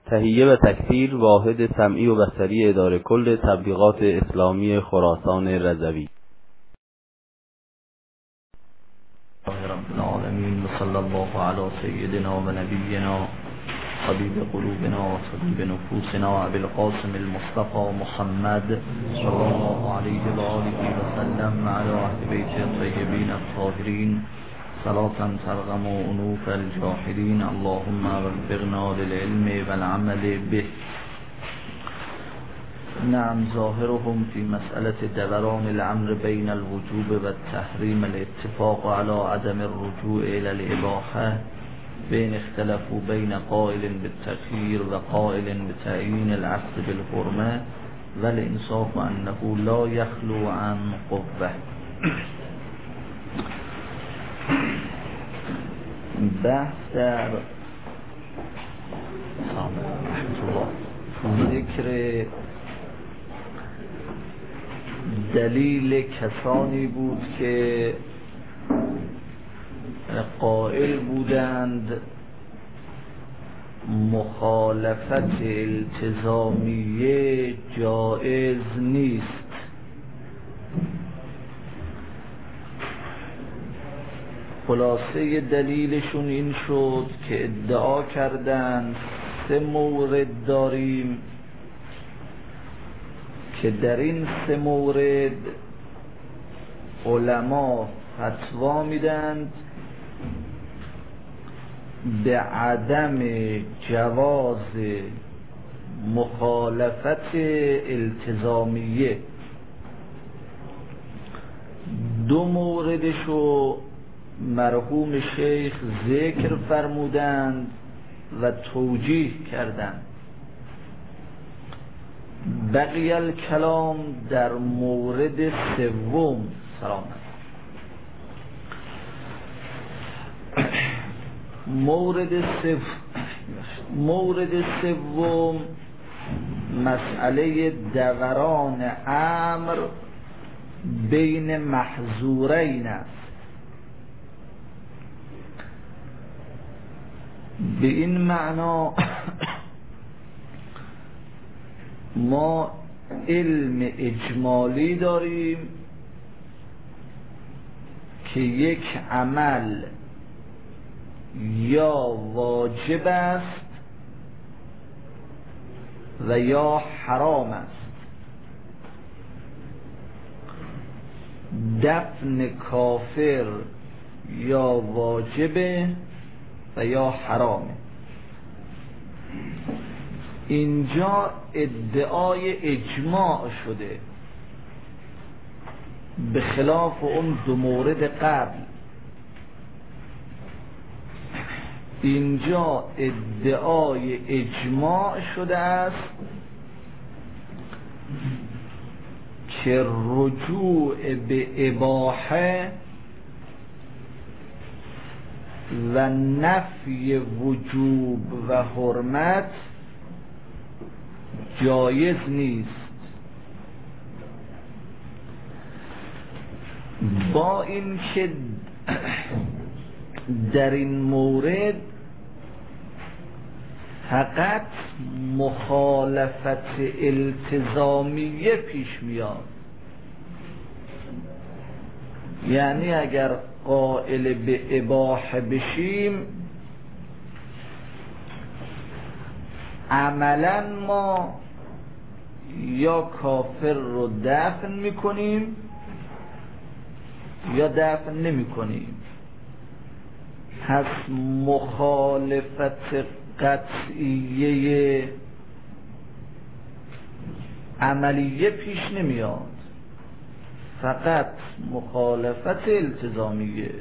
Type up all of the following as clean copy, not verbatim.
تهیه و تکثیر واحد سمعی و بصری اداره کل تبلیغات اسلامی خراسان رضوی. رب العالمین و صلی الله علی سیدنا و نبینا حبیب قلوبنا و طبیب نفوسنا ابی القاسم المصطفى محمد صلی الله علیه و آله و سلم علی اهل بیت الطیبین الطاهرین صلاة ترغم انوف الجاهلین. اللهم وفقنا للعلم والعمل به. نعم، ظاهرهم في مسألة دوران الأمر بين الوجوب والتحريم الاتفاق على عدم الرجوع إلى الإباحة، بين اختلفوا بين قائل بالتخيير وقائل بتعيين العقد بالحرمة، والإنصاف أنه لا يخلو عن قوة. بحث در ذکر دلیل کسانی بود که قائل بودند مخالفت التزامیه جائز نیست. خلاصه دلیلشون این شد که ادعا کردند 3 مورد داریم که در این 3 مورد علما فتوا میدند به عدم جواز مخالفت التزامیه. 2 موردشو مرحوم شیخ ذکر فرمودند و توجیه کردند. بقی الکلام در مورد سوم مورد سوم مسئله دوران امر بین محظورین است. به این معنا ما علم اجمالی داریم که یک عمل یا واجب است و یا حرام است. دفن کافر یا واجبه و یا حرامه. اینجا ادعای اجماع شده، به خلاف اون 2 مورد قبل. اینجا ادعای اجماع شده است که رجوع به اباحه و نفی وجوب و حرمت جایز نیست. با این که در این مورد فقط مخالفت التزامیه پیش میاد، یعنی اگر قائل به اباحه بشیم عملا ما یا کافر رو دفن میکنیم یا دفن نمیکنیم. پس مخالفت قطعیه عملیه پیش نمیاد، فقط مخالفت التزامیه.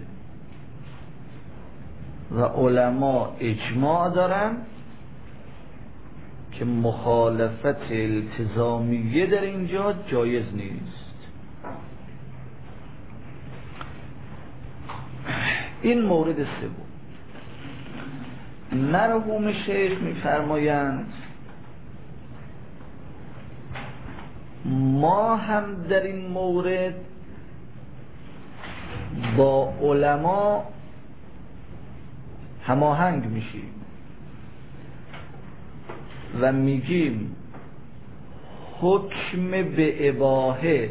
و علما اجماع دارن که مخالفت التزامیه در اینجا جایز نیست. این مورد سوم. مرحوم شیخ میفرمایند ما هم در این مورد با علما هماهنگ میشیم. و میگیم حکم به اباحه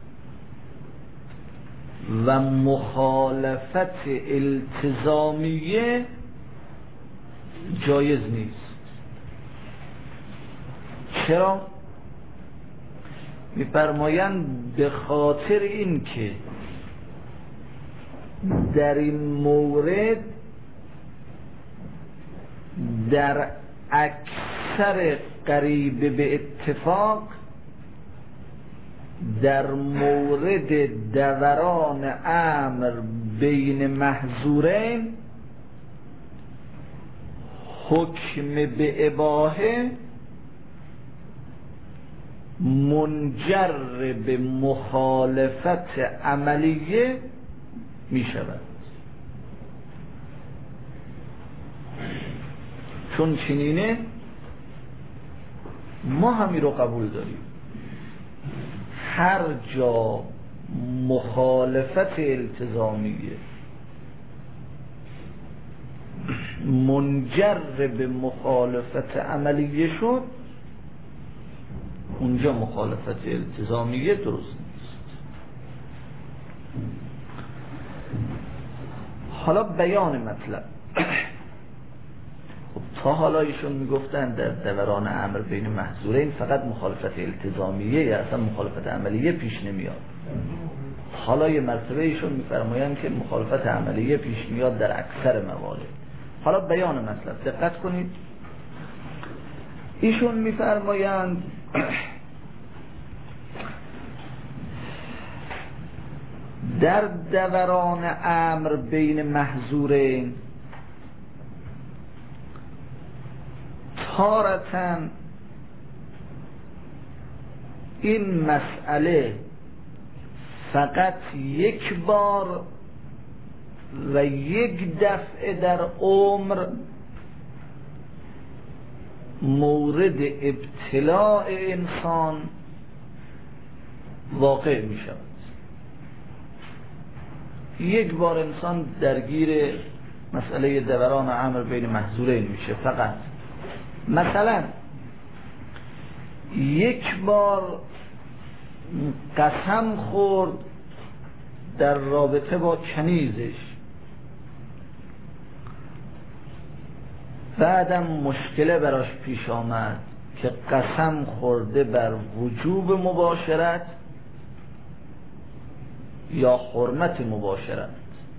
و مخالفت التزامیه جایز نیست. چرا؟ می‌فرمایند به خاطر این که در این مورد در اکثر قریب به اتفاق در مورد دوران امر بین محظورین حکم به اباحه منجر به مخالفت عملیه می شود. چون چنینه ما همین رو قبول داریم، هر جا مخالفت التزامیه منجر به مخالفت عملیه شد اونجا مخالفت التزامیه درست نیست. حالا بیان مطلب. خب تا حالا ایشون میگفتن در دوران امر بین محظورین فقط مخالفت التزامیه یا اصلا مخالفت عملیه پیش نمیاد. حالا یه مرتبه ایشون میفرمایند که مخالفت عملیه پیش میاد در اکثر موارد. حالا بیان مطلب دقت کنید. ایشون میفرمایند در دوران امر بین محظورین تارةً این مسئله فقط یک بار و یک دفعه در عمر مورد ابتلاع انسان واقع می شود. یک بار انسان درگیر مسئله دوران امر بین محظورین میشه. فقط مثلا یک بار قسم خورد در رابطه با کنیزش، بعدم مشکله براش پیش آمد که قسم خورده بر وجوب مباشرت یا حرمت مباشرت،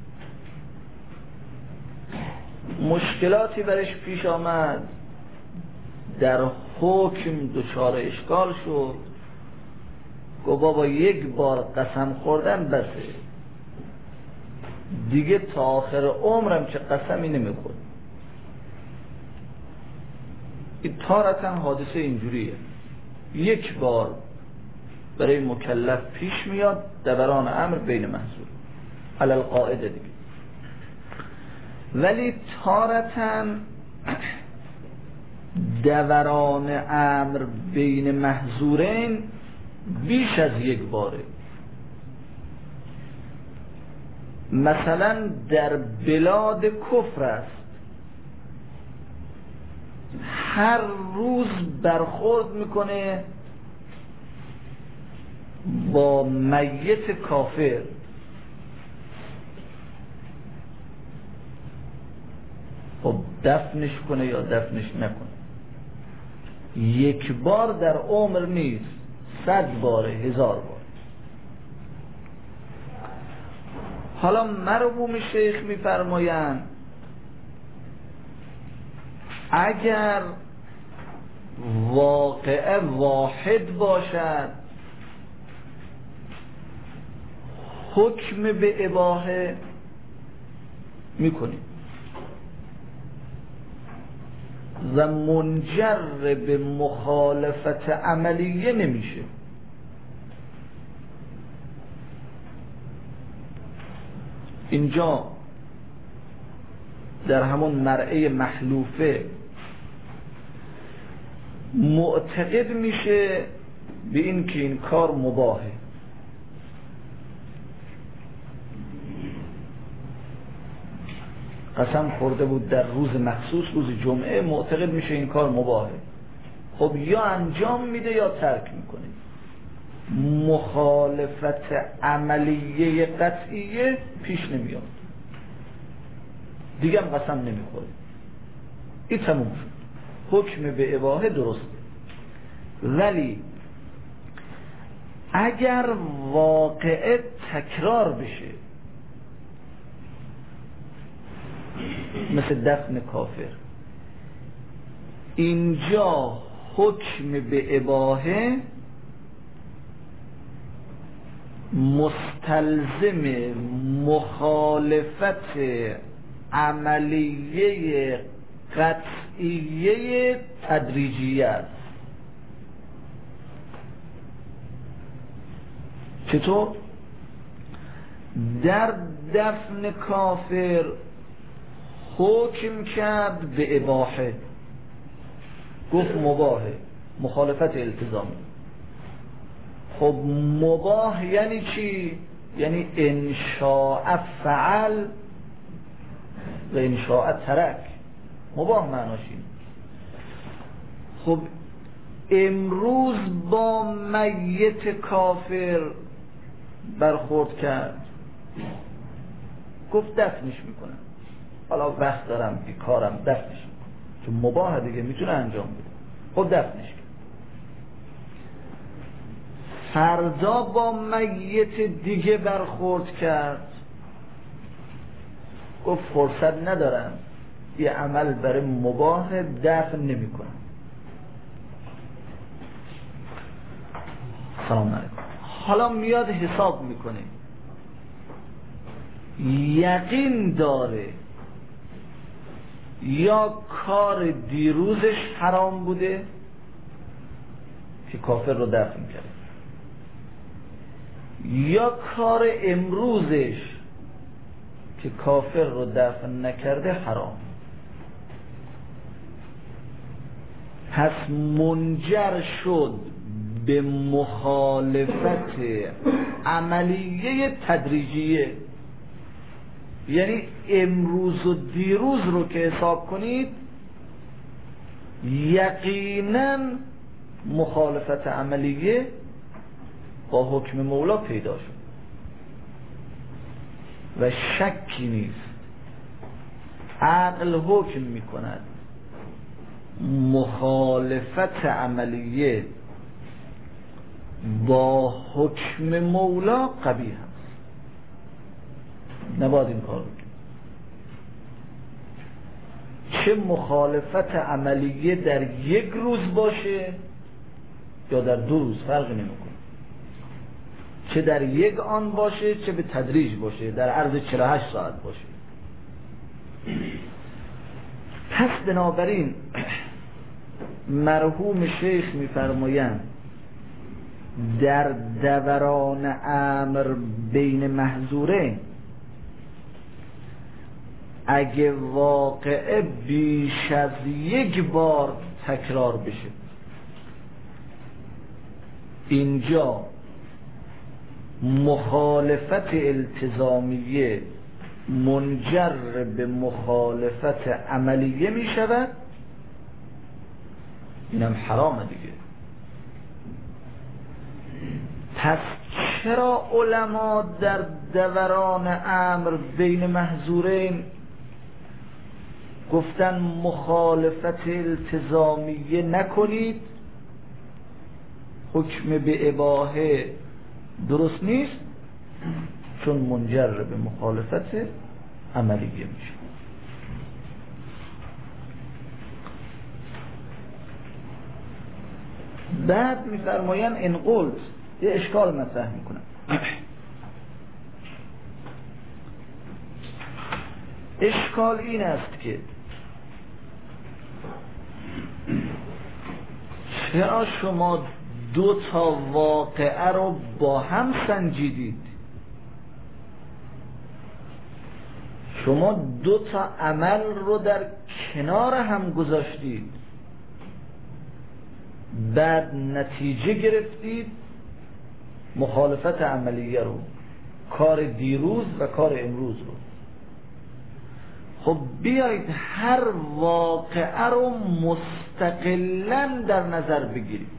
مشکلاتی برش پیش آمد، در حکم دچار اشکال شد، گفت بابا یک بار قسم خوردن بسه دیگه تا آخر عمرم چه قسمی نمیخورد. این تارةً حادثه اینجوریه، یک بار برای مکلف پیش میاد دوران امر بین محظور علی القاعده دیگه. ولی تارةً دوران امر بین محظورین بیش از یک باره. مثلا در بلاد کفر است، هر روز برخورد میکنه با میت کافر، خب دفنش کنه یا دفنش نکنه. یک بار در عمر نیست، 100 باره، 1000 بار. حالا مرحوم شیخ میفرمایند اگر واقعه واحد باشد حکم به اباحه میکنیم و منجر به مخالفت عملیه نمیشه. اینجا در همون مرعه محلوفه معتقد میشه به این که این کار مباحه. قسم خورده بود در روز مخصوص، روز جمعه، معتقد میشه این کار مباحه. خب یا انجام میده یا ترک میکنه. مخالفت عملیه قطعیه پیش نمیاد، دیگه هم قسم نمیخوره، این تموم شد، حکم به اباحه درسته. ولی اگر واقعه تکرار بشه، مثل دفن کافر، اینجا حکم به اباحه مستلزم مخالفت عملیه قطعیه تدریجیه است. چطور؟ در دفن کافر حکم کرد به اباحه، گفت مباحه، مخالفت التزامی. خب مباح یعنی چی؟ یعنی انشاء فعل و انشاء ترک. مباح معناش اینه. خب امروز با میت کافر برخورد کرد، گفت دفنش میکنم، حالا وقت دارم که کارم، دفنش میکنم، چون مباح دیگه میتونه انجام بده. خب دفنش کرد. فردا با میت دیگه برخورد کرد، گفت فرصت ندارم، یه عمل برای مباح، دفن نمی کنم. سلام علیکم. حالا میاد حساب میکنه، یقین داره یا کار دیروزش حرام بوده که کافر رو دفن کرد، یا کار امروزش که کافر رو دفن نکرده حرام. پس منجر شد به مخالفت عملیه تدریجیه. یعنی امروز و دیروز رو که حساب کنید، یقینا مخالفت عملیه با حکم مولا پیدا شد و شکی نیست. عقل حکم می کند مخالفت عملیه با حکم مولا قبیح است، نباید این کار بکنید. چه مخالفت عملیه در یک روز باشه یا در 2 روز فرق نمیکنه، چه در یک آن باشه چه به تدریج باشه، در عرض 48 ساعت باشه. پس بنابراین مرحوم شیخ میفرمایند در دوران امر بین محظورین اگه واقعه بیش از یک بار تکرار بشه، اینجا مخالفت التزامیه منجر به مخالفت عملیه می شود، اینم حرامه دیگه. پس چرا علما در دوران امر بین محظورین گفتن مخالفت التزامیه نکنید، حکم به اباحه درست نیست؟ چون منجر به مخالفت عملیه میشه. بعد میفرمایند این قلت یه اشکال مطرح میکنن. اشکال این است که چرا شما 2 تا واقعه رو با هم سنجیدید؟ شما 2 تا عمل رو در کنار هم گذاشتید، بعد نتیجه گرفتید مخالفت عملیه رو، کار دیروز و کار امروز رو. خب بیایید هر واقعه رو مستقلاً در نظر بگیریم.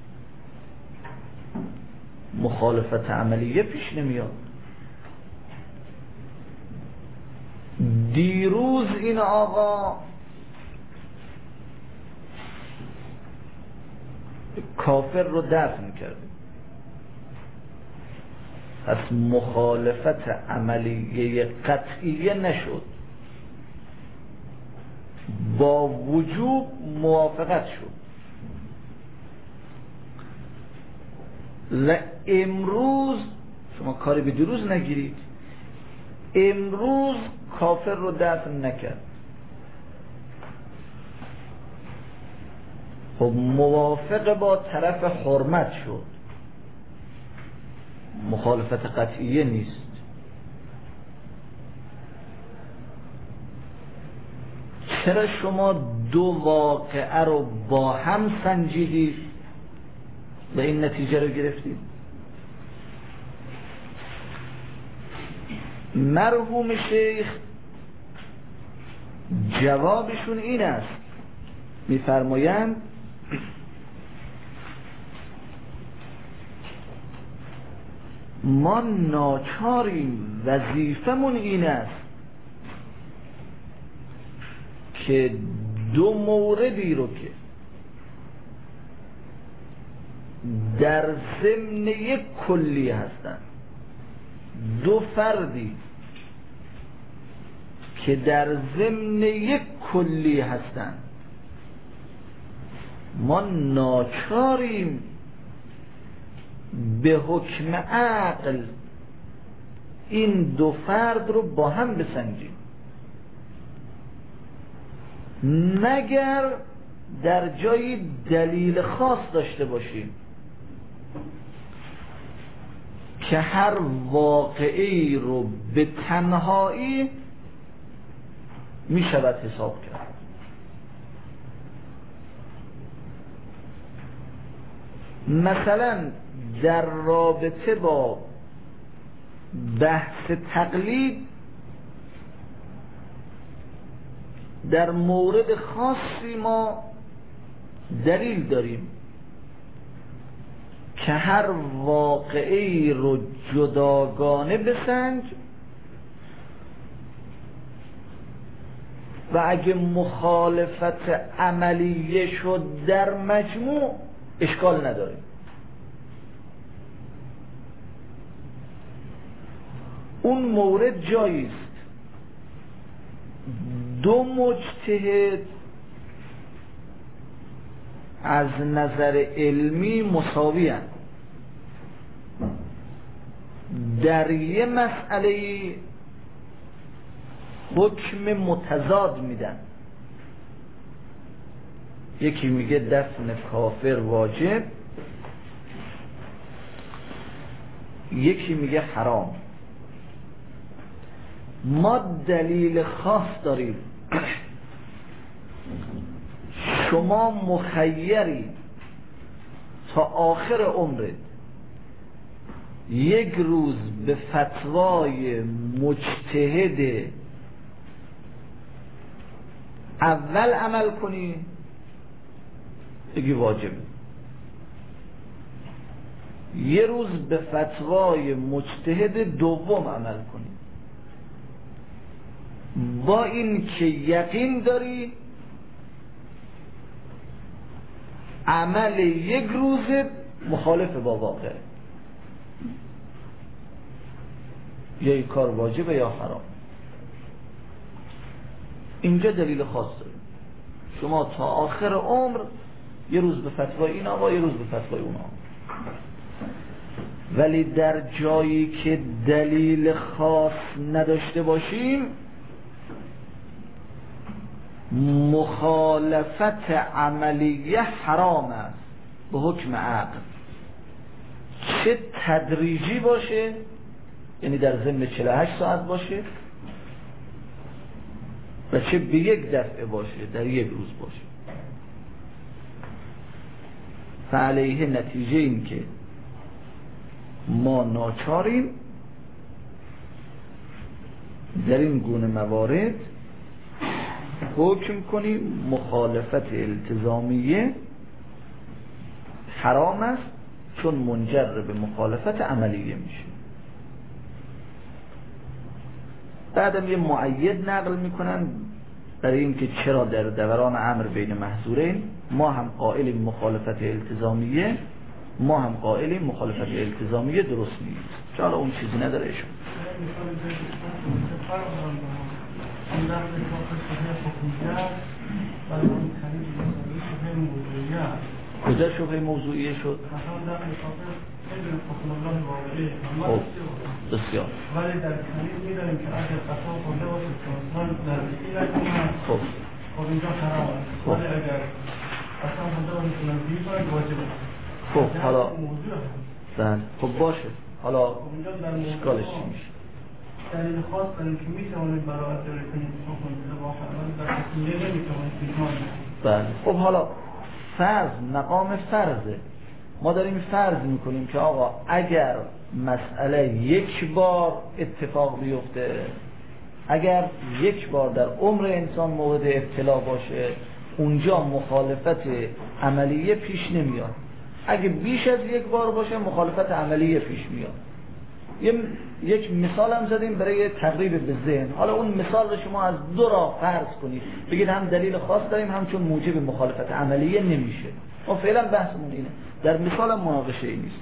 مخالفت عملیه پیش نمیاد. دیروز این آقا کافر رو دفن کرده، پس مخالفت عملیه قطعیه نشد، با وجوب موافقت شد. و امروز شما کاری به دیروز نگیرید، امروز کافر رو دفن نکرد، خب موافق با طرف حرمت شد، مخالفت قطعیه نیست. چرا شما دو واقعه رو با هم سنجیدید و این نتیجه رو گرفتید؟ مرحوم شیخ جوابشون این است، میفرمایند ما ناچاریم، وظیفمون این است که دو موردی رو که در ضمن یک کلی هستند، دو فردی که در ضمن یک کلی هستند، ما ناچاریم به حکم عقل این دو فرد رو با هم بسنجیم، مگر در جایی دلیل خاص داشته باشیم که هر واقعی رو به تنهایی می شود حساب کرد. مثلا در رابطه با بحث تقلید در مورد خاصی ما دلیل داریم که هر واقعی رو جداگانه بسنج و اگه مخالفت عملیه شد در مجموع اشکال نداره. اون مورد جاییست، دو مجتهد از نظر علمی مساوی هستند، در یه مسئله حکم متضاد میدن. یکی میگه دفن کافر واجب، یکی میگه حرام. ما دلیل خاص داریم، شما مخیری تا آخر عمرت یک روز به فتوای مجتهد اول عمل کنی، بگی واجب، یه روز به فتوای مجتهد دوم عمل کنی، با این که یقین داری عمل یک روز مخالف با واقع، یا این کار واجبه یا حرام. اینجا دلیل خاص داریم، شما تا آخر عمر یه روز به فتوای این آقا، یه روز به فتوای اون آقا. ولی در جایی که دلیل خاص نداشته باشیم، مخالفت عملیه حرام است به حکم عقل، چه تدریجی باشه، یعنی در ضمن 48 ساعت باشه، و چه به یک دفعه باشه، در یک روز باشه. فعلیه نتیجه این که ما ناچاریم در این گونه موارد حکم کنیم مخالفت التزامیه حرام است چون منجر به مخالفت عملیه میشه. بعدم یه مؤید نقل میکنن برای اینکه چرا در دوران امر بین محظورین ما هم قائلیم مخالفت التزامیه، ما هم قائلیم مخالفت التزامیه درست نیست. چرا اون چیزی نداره ایشون. کجا شبه موضوعیه شد؟ خب بسیار. ولی در کنید میدانیم که اگر قسم خورده باشه چون در این نکنه خب اینجا حرام است. ولی اگر قسم خورده باشه چون واجب است. خب حالا بله خب باشه. حالا اشکالش چی میشه؟ دلیل خاص داریم که میتوانید براعت داره کنید خونده با حرام در کنید نمیتوانید ایمان. بله خب حالا فرض مقام فرضه. ما داریم فرض میکنیم که آقا اگر مسئله یک بار اتفاق بیفته، اگر یک بار در عمر انسان مورد ابتلا باشه، اونجا مخالفت عملیه پیش نمیاد. اگه بیش از یک بار باشه مخالفت عملیه پیش میاد. یک مثال هم زدیم برای تقریب به ذهن. حالا اون مثال رو شما از دو راه فرض کنید، بگید هم دلیل خاص داریم هم چون موجب مخالفت عملیه نمیشه. ما فعلا بحثمون اینه، در مثال هم مناقشه ای نیست.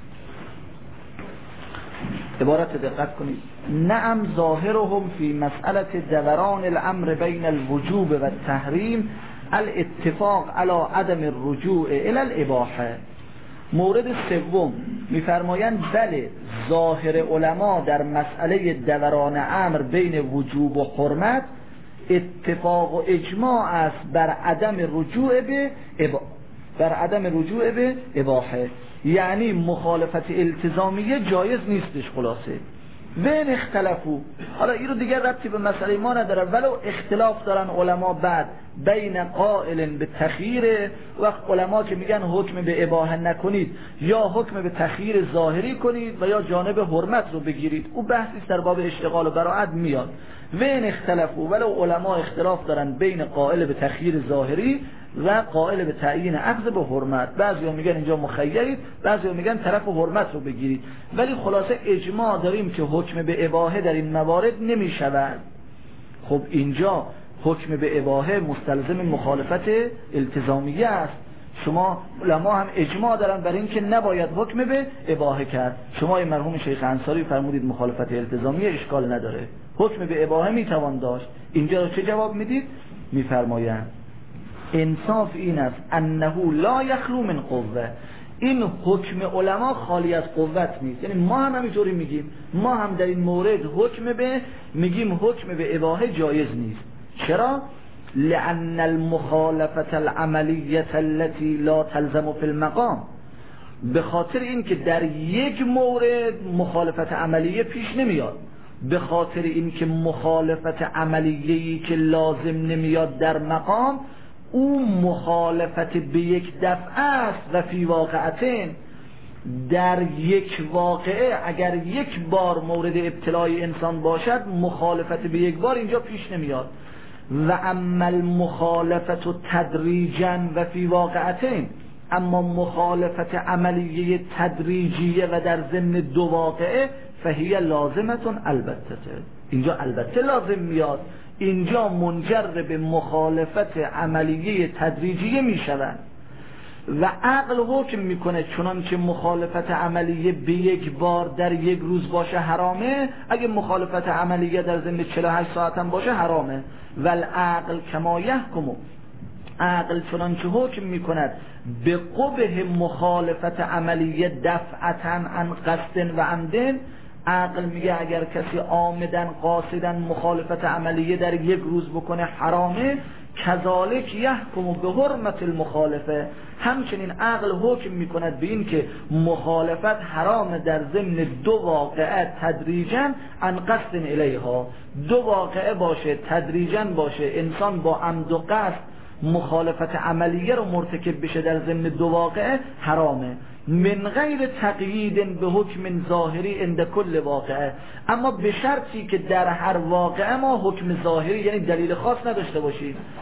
عبارت دقت کنید. نعم ظاهرهم فی مسئله دوران الامر بین الوجوب و التحریم الاتفاق علی عدم الرجوع الی الاباحه. مورد سوم میفرمایند بله ظاهر علما در مسئله دوران امر بین وجوب و حرمت اتفاق و اجماع است بر عدم رجوع به اباحه، یعنی مخالفت التزامیه جایز نیستش. خلاصه وین اختلفو، حالا این رو دیگر ربطی به مسئله ما نداره، ولو اختلاف دارن علما بعد بین قائل به تخییر و علما که میگن حکم به اباحه نکنید یا حکم به تخییر ظاهری کنید و یا جانب حرمت رو بگیرید. او بحثی در باب اشتغال و براعت میاد. وین اختلفو، ولو علما اختلاف دارن بین قائل به تخییر ظاهری و قائل به تعیین عقد به حرمت. بعضیا میگن اینجا مخیرید، بعضیا میگن طرف حرمت رو بگیرید، ولی خلاصه اجماع داریم که حکم به اباحه در این موارد نمیشود. خب اینجا حکم به اباحه مستلزم مخالفت التزامیه است. شما علما هم اجماع دارن بر این که نباید حکم به اباحه کرد. شما مرحوم شیخ انصاری فرمودید مخالفت التزامیه اشکال نداره، حکم به اباحه میتوان داشت. اینجا رو چه جواب میدید؟ میفرمایند انصاف این است انه لا یخلو من قوه. این حکم علما خالی از قوت نیست. یعنی ما هم همینطوری میگیم، ما هم در این مورد میگیم حکم به اباحه جایز نیست. چرا؟ لأن المخالفت العملیه التي لا تلزم في المقام، به خاطر این که در یک مورد مخالفت عملیه پیش نمیاد، به خاطر این که مخالفت عملیه‌ای که لازم نمیاد در مقام او مخالفت به یک دفعه است و فی واقعتین در یک واقعه اگر یک بار مورد ابتلای انسان باشد مخالفت به یک بار اینجا پیش نمیاد. و اما المخالفت تدریجا و فی واقعتین، اما مخالفت عملیه تدریجیه و در ضمن دو واقعه فهی لازمتون البته، اینجا البته لازم میاد، اینجا منجر به مخالفت عملیه تدریجیه می شود و عقل حکم میکنه چنانچه مخالفت عملیه به یک بار در یک روز باشه حرامه، اگه مخالفت عملیه در ضمن 48 ساعت هم باشه حرامه. والعقل کما یحکم، عقل چنانچه حکم میکند به قبح مخالفت عملیه دفعتا عن قصد و عمدن. عقل میگه اگر کسی عامدن قاصدن مخالفت عملیه در یک روز بکنه حرامه. کذالک یحکم به حرمت المخالفه، همچنین عقل حکم میکند به این که مخالفت حرام در ضمن دو واقعه تدریجا عن قصد الیها، دو واقعه باشه تدریجا باشه، انسان با عمد و قصد مخالفت عملیه رو مرتکب بشه در ضمن دو واقعه حرامه. من غیر تقیید به حکم ظاهری عند کل واقعه، اما به شرطی که در هر واقعه ما حکم ظاهری یعنی دلیل خاص نداشته باشید.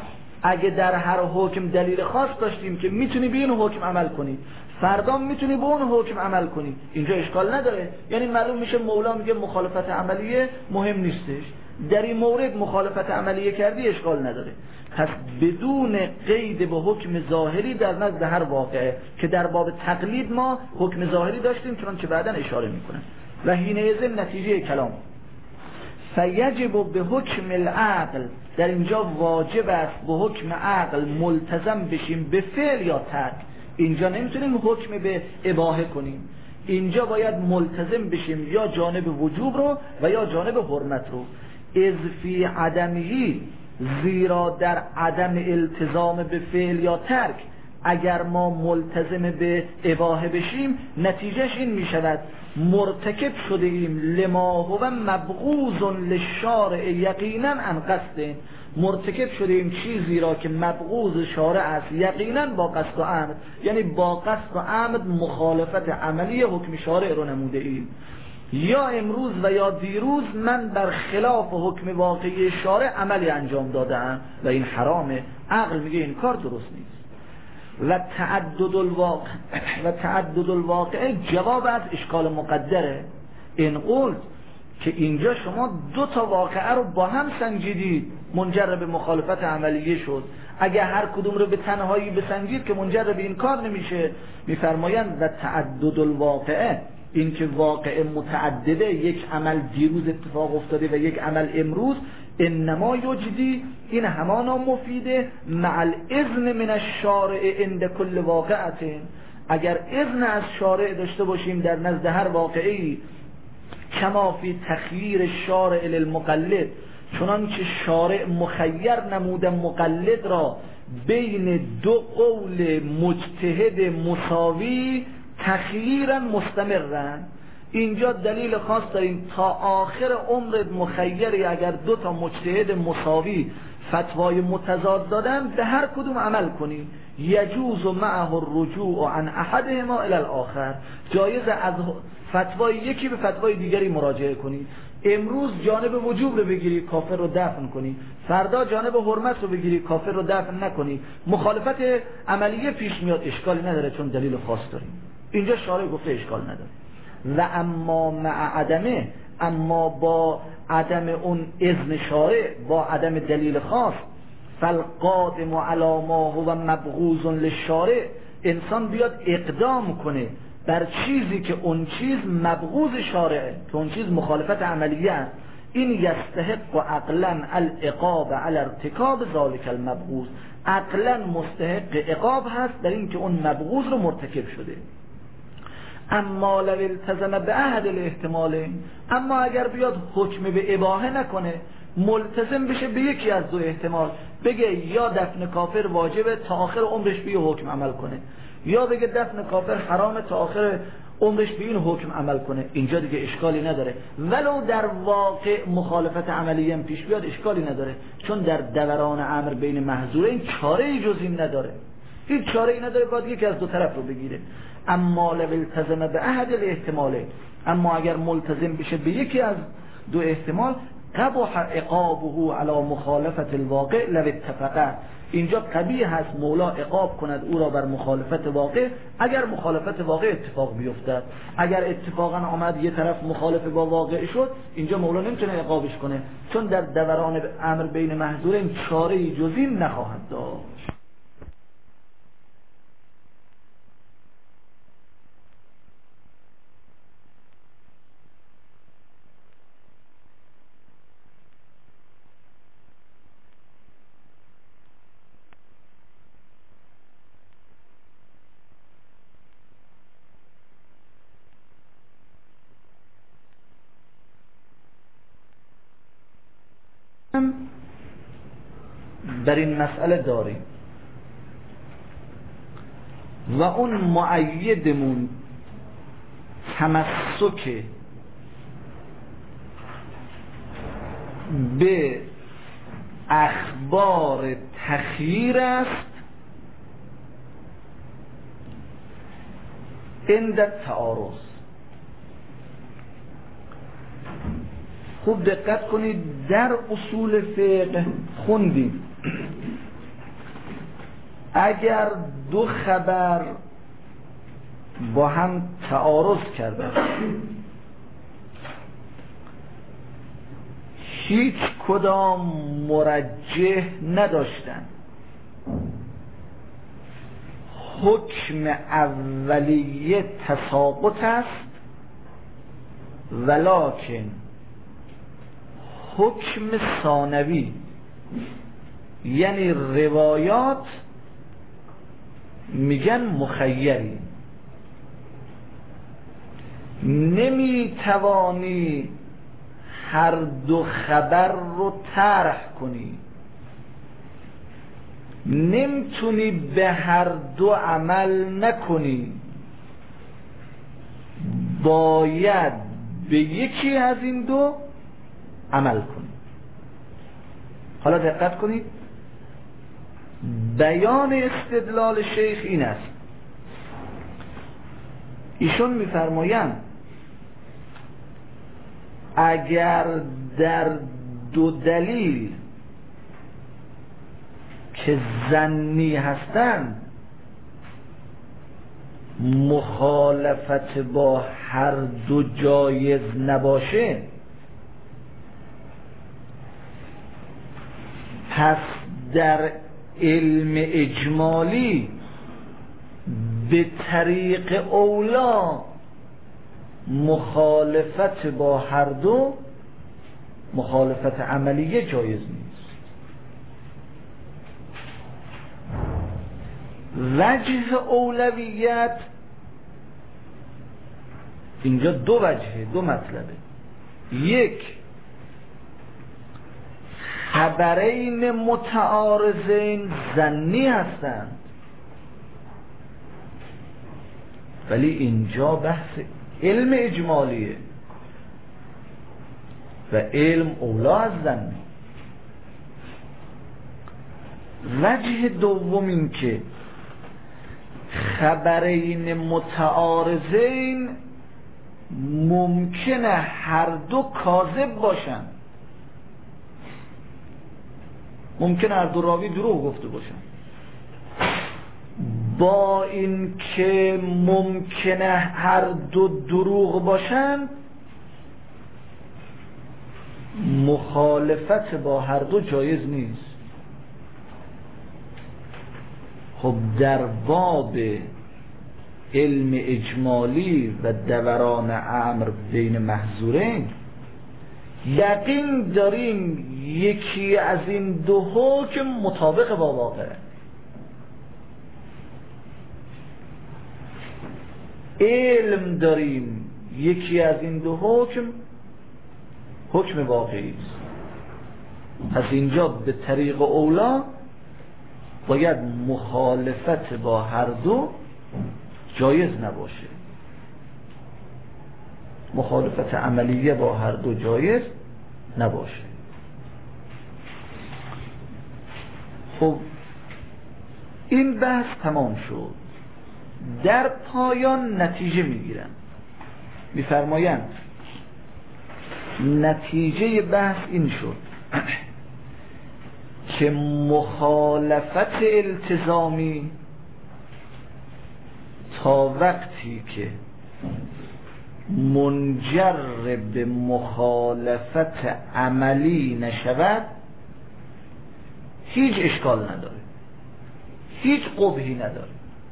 اگه در هر حکم دلیل خاص داشتیم که میتونی به این حکم عمل کنی، فردا میتونی به اون حکم عمل کنی، اینجا اشکال نداره. یعنی معلوم میشه مولا میگه مخالفت عملیه مهم نیستش، در این مورد مخالفت عملیه کردی اشکال نداره. پس بدون قید به حکم ظاهری در نزد هر واقعه که در باب تقلید ما حکم ظاهری داشتیم چنانچه بعداً اشاره میکنه و حینئذ نتیجه کلام فیجب به حکم العقل، در اینجا واجب است به حکم عقل ملتزم بشیم به فعل یا ترک. اینجا نمیتونیم حکم به اباحه کنیم، اینجا باید ملتزم بشیم یا جانب وجوب رو و یا جانب حرمت رو. اذ فی عدمهی، زیرا در عدم التزام به فعل یا ترک اگر ما ملتزم به اباحه بشیم نتیجهش این می شود مرتکب شده ایم لما هو مبغوض للشارع یقینا عن قصد، مرتکب شده ایم چیزی را که مبغوض شارع است یقینا با قصد و عمد، یعنی با قصد و عمد مخالفت عملی حکم شارع رو نموده ایم. یا امروز و یا دیروز من بر خلاف حکم واقعی شارع عملی انجام دادم و این حرامه، عقل میگه این کار درست نیست. و تعدد الواقع جواب از اشکال مقدره. این قلت که اینجا شما دو تا واقعه رو با هم سنجیدید منجر به مخالفت عملیه شد، اگه هر کدوم رو به تنهایی بسنجید که منجر به این کار نمیشه. میفرمایند و تعدد الواقعه، این که واقع متعدده، یک عمل دیروز اتفاق افتاده و یک عمل امروز، انما یجدی، این همانا مفیده مع الاذن من الشارع عند کل واقعت، اگر اذن از شارع داشته باشیم در نزد هر واقعی، کما فی تخییر الشارع للمقلد، چنانچه شارع مخیر نموده مقلد را بین دو قول مجتهد مساوی تخییرا مستمرن. اینجا دلیل خاص داریم تا آخر عمرت مخیری اگر دو تا مجتهد مساوی فتوای متضاد دادن به هر کدوم عمل کنی، یجوز معه الرجوع عن احدهما الى الاخر، جایز از فتوای یکی به فتوای دیگری مراجعه کنی. امروز جانب وجوب رو بگیری کافر رو دفن کنی، فردا جانب حرمت رو بگیری کافر رو دفن نکنی، مخالفت عملیه پیش میاد، اشکالی نداره چون دلیل خاص داریم. اینجا شارع گفته اشکال نداره. و اما مع عدمه، اما با عدم اون اذن شارع، با عدم دلیل خاص، فالقادم علی ما هو مبغوض للشارع، انسان بیاد اقدام کنه بر چیزی که اون چیز مبغوض شارعه، که اون چیز مخالفت عملیه است، این یستحق عقلا العقاب علی ارتکاب ذلک المبغوض، عقلا مستحق عقاب هست در این که اون مبغوض رو مرتکب شده. اما لو التزم به احد الاحتمال، اما اگر بیاد حکم به اباحه نکنه، ملتزم بشه به یکی از دو احتمال، بگه یا دفن کافر واجبه تا آخر عمرش به حکم عمل کنه، یا بگه دفن کافر حرامه تا آخر عمرش به این حکم عمل کنه، اینجا دیگه اشکالی نداره. ولو در واقع مخالفت عملی هم پیش بیاد اشکالی نداره، چون در دوران امر بین محظورین چاره‌ای جز این نداره، هیچ چاره‌ای نداره، باید یکی از دو طرف رو بگیره. اما لو التزم به احد الاحتماله، اما اگر ملتزم بشه به یکی از دو احتمال، قبح عقابه علی مخالفت الواقع لو اتفقا، اینجا قبیح هست مولا عقاب کند او را بر مخالفت واقع اگر مخالفت واقع اتفاق بیفتد. اگر اتفاقا آمد یه طرف مخالف با واقع شد، اینجا مولا نمیتونه عقابش کنه، چون در دوران امر بین محظورین چاره‌ای جز این نخواهد داشت. در این مسئله داریم و اون مؤیدمون تمسک به اخبار تخییر است عند التعارض. خوب دقت کنید، در اصول فقه خوندیم اگر دو خبر با هم تعارض کردن، هیچ کدام مرجح نداشتن، حکم اولیه تساقط است، ولکن حکم ثانوی یعنی روایات میگن مخیری. نمیتوانی هر دو خبر رو طرح کنی، نمیتونی به هر دو عمل نکنی، باید به یکی از این دو عمل کنی. حالا دقت کنید، بیان استدلال شیخ این است. ایشون میفرمایند اگر در دو دلیل که ظنی هستند مخالفت با هر دو جایز نباشه، پس در علم اجمالی به طریق اولا مخالفت با هر دو، مخالفت عملیه جایز نیست. وجه اولویت اینجا دو وجهه، دو مطلبه. یک، خبرین متعارضین ظنی هستند، ولی اینجا بحث علم اجمالیه و علم اولا از ظنی. وجه دوم این که خبرین متعارضین ممکنه هر دو کاذب باشن، ممکنه هر دو راوی دروغ گفته باشن. با این که ممکنه هر دو دروغ باشن، مخالفت با هر دو جایز نیست. خب در باب علم اجمالی و دوران امر بین محظورین یقین داریم یکی از این دو حکم مطابق با واقعه. علم داریم یکی از این دو حکم واقعی است. پس اینجا به طریق اولا باید مخالفت با هر دو جایز نباشه، مخالفت عملیه با هر دو جایز نباشه. خب این بحث تمام شد. در پایان نتیجه میگیرن، میفرمایند نتیجه بحث این شد که مخالفت التزامی تا وقتی که منجر به مخالفت عملی نشود هیچ اشکال نداره، هیچ قبحی نداره.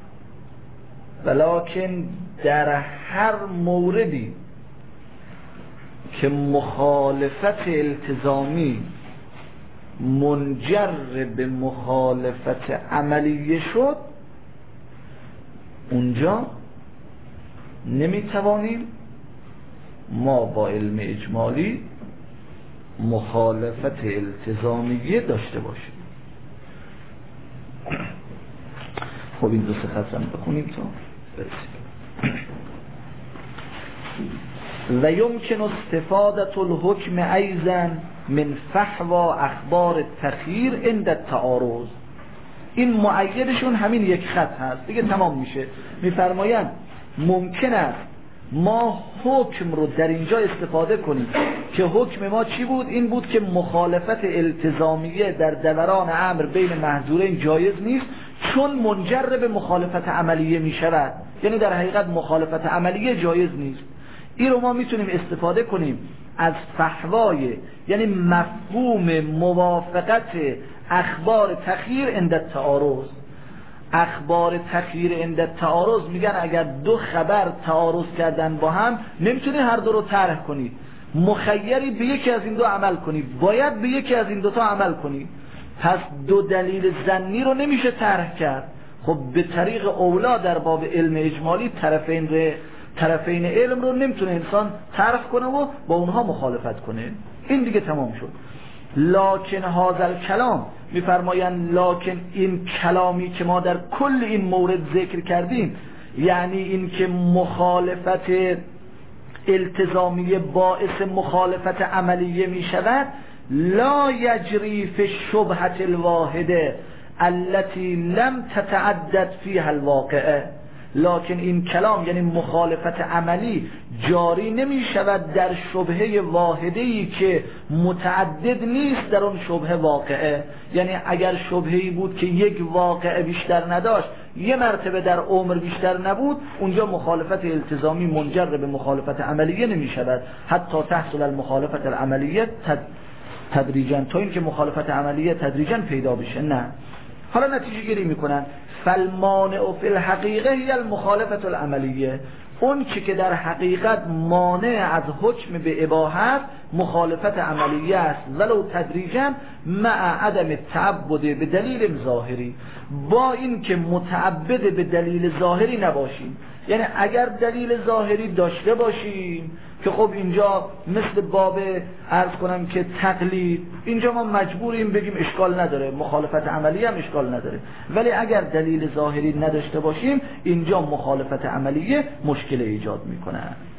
ولکن در هر موردی که مخالفت التزامی منجر به مخالفت عملیه شد، اونجا نمیتوانیم ما با علم اجمالی مخالفت التزامیه داشته باشیم. خب این دو سه خط هم بخونیم تا برسیم. و یمکن استفادت الحکم ایضا من فحوى اخبار التخییر عند التعارض. این معیدشون همین یک خط هست دیگه، تمام میشه. میفرمایند ممکن است ما حکم رو در اینجا استفاده کنیم که حکم ما چی بود؟ این بود که مخالفت التزامیه در دوران امر بین محظورین جایز نیست، چون منجر به مخالفت عملیه می شود. یعنی در حقیقت مخالفت عملیه جایز نیست. این رو ما میتونیم استفاده کنیم از فحوای، یعنی مفهوم موافقت اخبار تخییر عند التعارض. اخبار تخییر عند التعارض میگن اگر دو خبر تعارض کردن با هم نمیتونی هر دو رو طرح کنی، مخیری به یکی از این دو عمل کنی، باید به یکی از این دو تا عمل کنی. پس دو دلیل ظنی رو نمیشه طرح کرد. خب به طریق اولا در باب علم اجمالی طرفین علم رو نمیتونه انسان طرف کنه و با اونها مخالفت کنه. این دیگه تمام شد. لکن هذا کلام میفرمایند لکن این کلامی که ما در کل این مورد ذکر کردیم، یعنی این که مخالفت التزامی باعث مخالفت عملیه می شود، لا یجری فی الشبهة الواحده التي لم تتعدد فيها الواقعه. لکن این کلام یعنی مخالفت عملی جاری نمی شود در شبهه واحده‌ای که متعدد نیست در اون شبهه واقعه. یعنی اگر شبهه‌ای بود که یک واقعه بیشتر نداشت، یه مرتبه در عمر بیشتر نبود، اونجا مخالفت التزامی منجر به مخالفت عملیه نمی شود، حتی تحصل المخالفت العملیه تدریجا، تا اینکه مخالفت عملیه تدریجا پیدا بشه. نه، حالا نتیجه گیری میکنن فالمانع فی الحقیقه هی المخالفت العملیه. اون چی که در حقیقت مانع از حکم به اباحت مخالفت عملیه است، ولو تدریجا مع عدم تعبد به دلیل ظاهری، با این که متعبد به دلیل ظاهری نباشیم. یعنی اگر دلیل ظاهری داشته باشیم که خب اینجا مثل باب عرض کنم که تقلید، اینجا ما مجبوریم بگیم اشکال نداره، مخالفت عملی هم اشکال نداره. ولی اگر دلیل ظاهری نداشته باشیم، اینجا مخالفت عملیه مشکل ایجاد میکنه.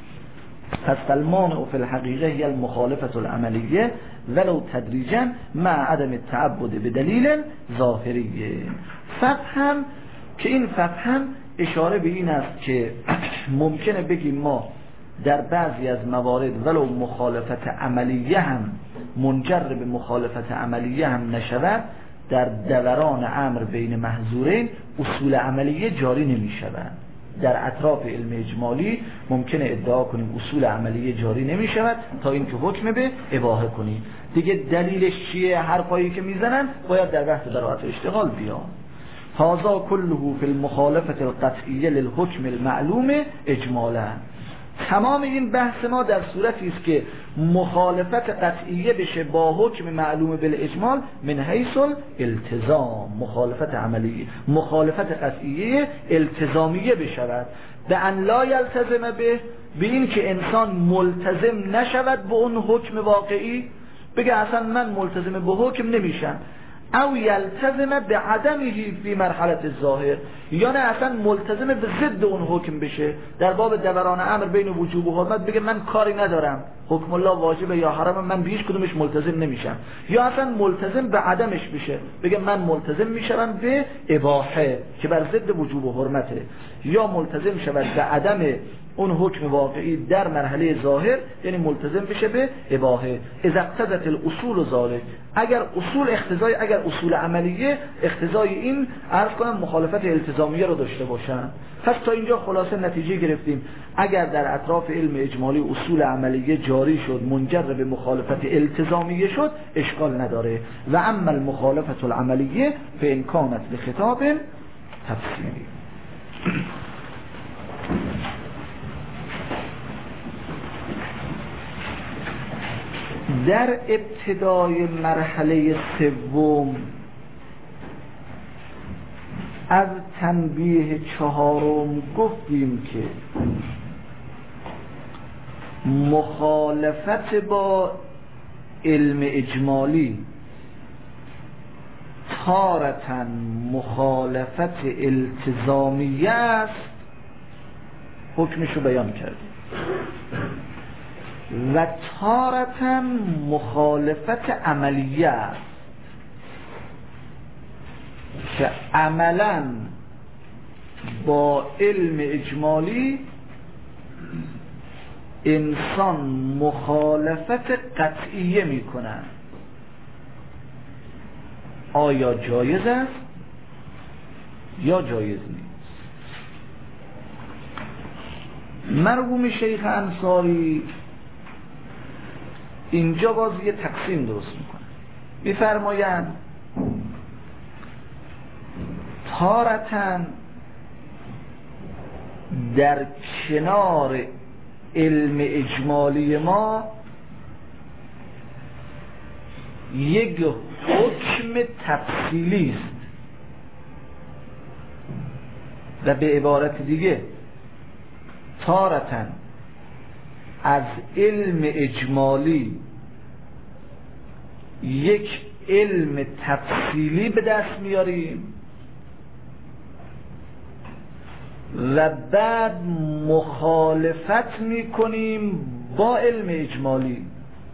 پس فالمانع فی الحقیقه هی المخالفت العملیه ولو تدریجا مع عدم التعبد به دلیل ظاهریه. ففهم که این ففهم اشاره به این است که ممکنه بگیم ما در بعضی از موارد ولو مخالفت عملیه هم منجر به مخالفت عملیه هم نشود، در دوران امر بین محظورین اصول عملیه جاری نمی شود. در اطراف علم اجمالی ممکنه ادعا کنیم اصول عملیه جاری نمی شود تا اینکه حکم به اباحه کنیم. دیگه دلیلش چیه؟ حرفایی که میزنن باید در بحث براءت اشتغال بیان. هذا كله في المخالفة القطعية للحكم المعلوم اجمالا. تمام این بحث ما در صورتی است که مخالفت قطعیه بشه با حکم معلوم بالاجمال من حیث الالتزام، مخالفت عملیه، مخالفت قطعیه التزامیه بشود، به ان لا یلتزم به این که انسان ملتزم نشود به اون حکم واقعی، بگه اصلا من ملتزم به حکم نمیشم، او یلتزم به عدمه فی مرحله الظاهر، یا نه اصلا ملتزم به ضد اون حکم بشه، در باب دوران امر بین وجوب و حرمت بگه من کاری ندارم، حکم الله واجبه یا حرام، من به هیچ کدومش ملتزم نمیشم، یا اصلا ملتزم به عدمش بشه، بگه من ملتزم میشم به اباحه که بر ضد وجوب و حرمته، یا ملتزم شود به عدم اون حکم واقعی در مرحله ظاهر، یعنی ملتزم بشه به اباحه. اذا اقتضت الاصول ذلك، اگر اصول اقتضای، اگر اصول عملیه اقتضای این عرض کنم مخالفت التزامیه رو داشته باشن. پس تا اینجا خلاصه نتیجه گرفتیم اگر در اطراف علم اجمالی اصول عملیه جاری شد منجر به مخالفت التزامیه شد اشکال نداره. و اما المخالفت العملیه فان کانت لخطاب تفسیری. در ابتدای مرحله سوم از تنبیه چهارم گفتیم که مخالفت با علم اجمالی تارتاً مخالفت التزامیه است، حکمشو بیان کردیم، و تارتاً مخالفت عملیه است که عملاً با علم اجمالی انسان مخالفت قطعیه میکنه، آیا جایز است یا جایز نیست؟ مرحوم شیخ انصاری اینجا باز یه تقسیم درست میکنه، میفرمایند تارتاً در کنار علم اجمالی ما یک حکم تفصیلی است و به عبارت دیگه تارتاً از علم اجمالی یک علم تفصیلی به دست میاریم و بعد مخالفت میکنیم با علم اجمالی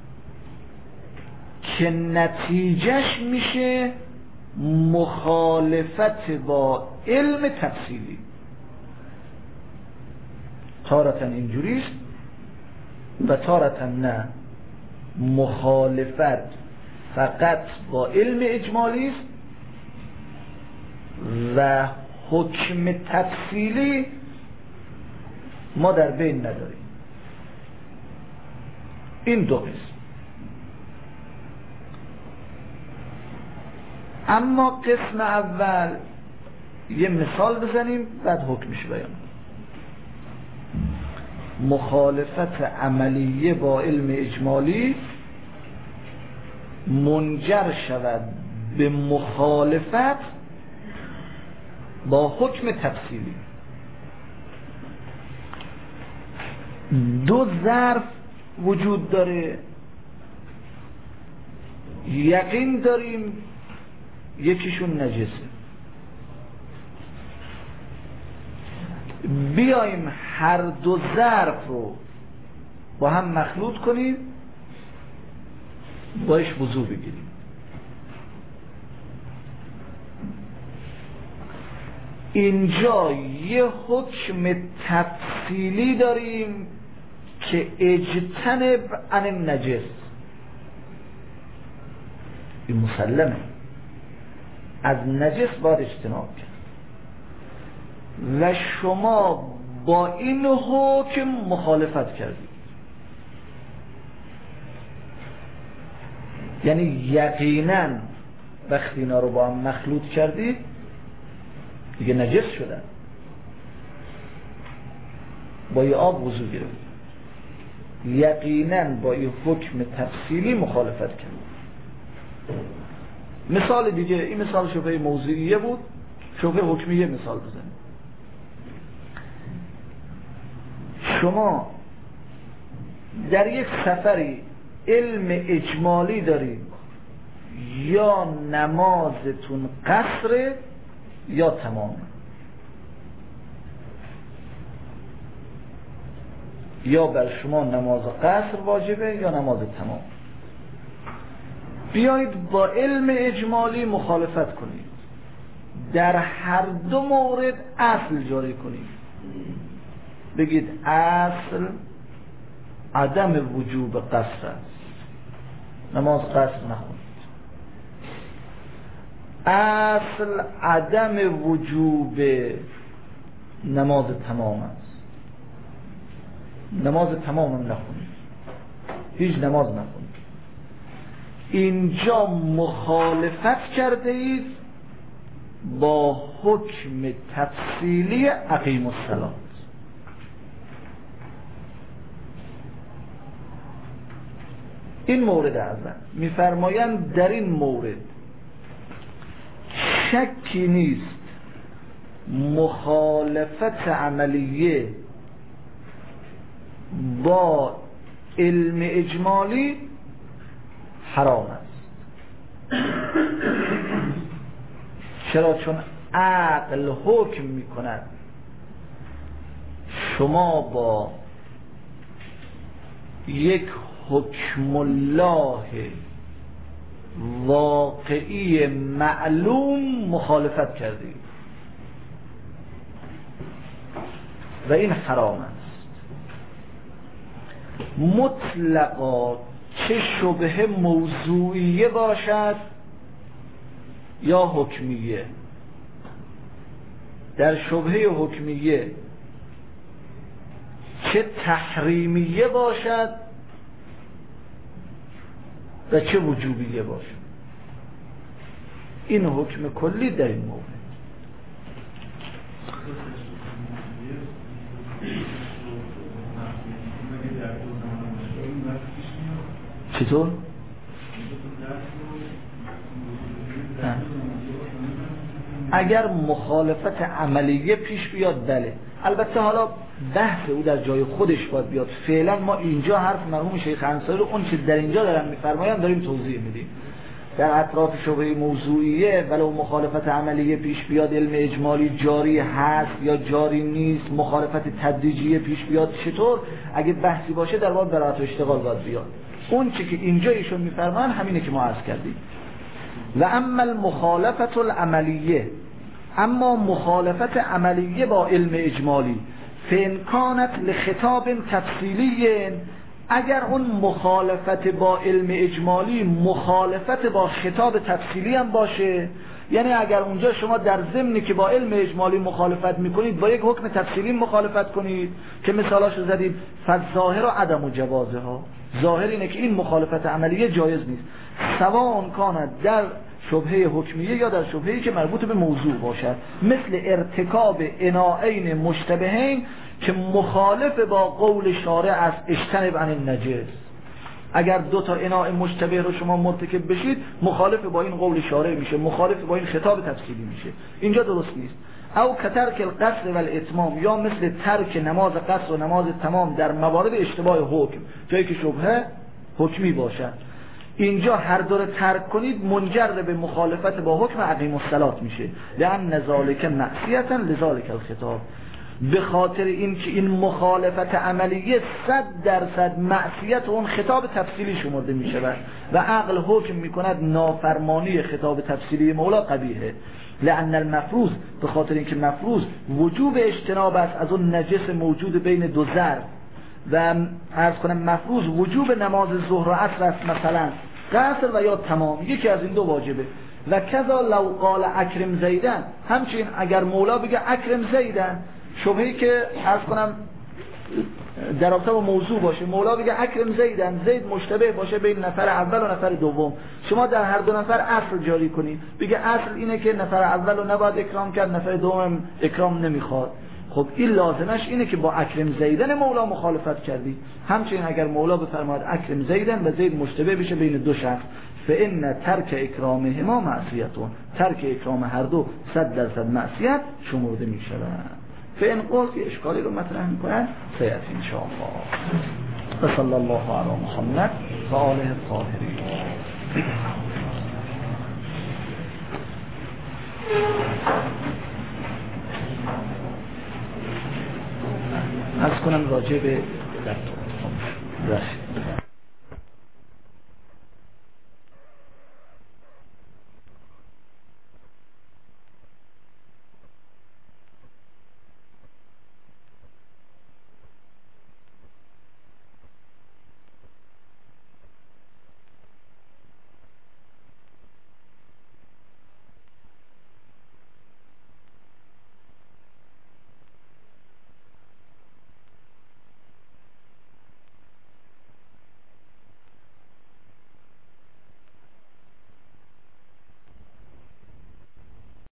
که نتیجهش میشه مخالفت با علم تفصیلی. تارتاً اینجوریست و تارتاً نه، مخالفت فقط با علم اجمالی است و حکم تفصیلی ما در بین نداریم. این دو قسم. اما قسم اول یه مثال بزنیم بعد حکمش بیان. مخالفت عملیه با علم اجمالی منجر شود به مخالفت با حکم تفصیلی. دو ظرف وجود داره، یقین داریم یکیشون نجسه، بیایم هر دو ظرف رو با هم مخلوط کنیم باش وضو بگیریم. اینجا یه حکم تفصیلی داریم که اجتنب عن النجس، این مسلمه، از نجس باید اجتناب کرد و شما با این حکم مخالفت کردید، یعنی یقینا وقتی اینا رو با هم مخلوط کردید دیگه نجس شدن، با یه آب وضو گرفت، یقینا با این حکم تفصیلی مخالفت کرد. مثال دیگه، این مثال شبهه موضوعیه بود، شبهه حکمیه مثال بزنید. شما در یک سفری علم اجمالی دارید یا نمازتون قصره یا تمام، یا بر شما نماز قصر واجبه یا نماز تمام، بیایید با علم اجمالی مخالفت کنید، در هر دو مورد اصل جاری کنید، بگید اصل عدم وجوب قصر است، نماز قصر نخونید. اصل عدم وجوب نماز تمام است، نماز تمام هم نخونید، هیچ نماز نخونید. اینجا مخالفت کرده اید با حکم تفصیلی اقیم الصلاة. این مورد اول. میفرمایند در این مورد شکی نیست مخالفت عملیه با علم اجمالی حرام است. چرا؟ چون عقل حکم میکند شما با یک حکم الله واقعی معلوم مخالفت کردید و این حرام است. مطلقا چه شبهه موضوعیه باشد یا حکمیه. در شبهه حکمیه چه تحریمیه باشد و چه وجوبیه باشد. این حکم کلی در این مورد. چطور؟ اگر مخالفت عملیه پیش بیاد بله. البته حالا بحث او در جای خودش باید بیاد. فعلا ما اینجا حرف مرحوم شیخ انصاری رو اون چه در اینجا دارن میفرمایند داریم توضیح میدیم. در اطراف شبهه موضوعیه ولو مخالفت عملیه پیش بیاد، علم اجمالی جاری هست یا جاری نیست، مخالفت تدریجیه پیش بیاد، چطور اگه بحثی باشه در باب براءت و اشتغال باید بیاد. اون چه که اینجا ایشون میفرمان همینه که ما عرض کردیم. و اما المخالفت العملیه، اما مخالفت عملیه با علم اجمالی، فإن كانت لخطاب تفصیلی، اگر اون مخالفت با علم اجمالی مخالفت با خطاب تفصیلی هم باشه، یعنی اگر اونجا شما در ضمنی که با علم اجمالی مخالفت میکنید با یک حکم تفصیلی مخالفت کنید که مثالاشو زدیم، فالظاهر و عدم و جوازه ها، ظاهر اینه که این مخالفت عملیه جایز نیست، سواء کاند در شبهه حکمیه یا در شبهه‌ای که مربوط به موضوع باشد، مثل ارتکاب اناعین مشتبهین که مخالف با قول شارع است اجتنب عن النجس. اگر دو تا اناع مشتبه رو شما مرتکب بشید مخالف با این قول شارع میشه، مخالف با این خطاب تفصیلی میشه، اینجا درست نیست. او کترک القصر و الاتمام، یا مثل ترک نماز قصر و نماز تمام در موارد اشتباه حکم، جایی که شبهه حکمی باشد، اینجا هر دو رو ترک کنید منجر به مخالفت با حکم اقیم الصلاة میشه، لأن ذلک معصیة لذلک الخطاب، به خاطر این که این مخالفت عملیه 100% معصیت اون خطاب تفصیلی شمرده می شود و عقل حکم می کند نافرمانی خطاب تفصیلی مولا قبیحه. لأن المفروض، به خاطر اینکه مفروض وجوب اجتناب است از اون نجس موجود بین دو ظرف، و عرض کنم مفروض وجوب نماز ظهر و عصر است، مثلا قصر و یا تمام، یکی از این دو واجبه. و کذا لو قال اکرم زیدن، همچنین اگر مولا بگه اکرم زیدن، شبهی که عرض کنم در رابطه با موضوع باشه، مولا بگه اکرم زیدن، زید مشتبه باشه بین نفر اول و نفر دوم، شما در هر دو نفر اصل جاری کنید، بگه اصل اینه که نفر اول رو نباید اکرام کرد، نفر دوم اکرام نمیخواد. خب این لازمش اینه که با اکرم زیدن مولا مخالفت کردی. همچنین اگر مولا بفرماید اکرم زیدن و زید مشتبه بشه بین دو شخص، فإن ترک اکرامهما معصیتون، ترک اکرام هر دو 100% معصیت شمرده می شود. فإن قلت یه اشکالی رو مطرح میکنن سیأتی انشاءالله. و صلی الله علی محمد و آله الطاهرین. از کنم راجع به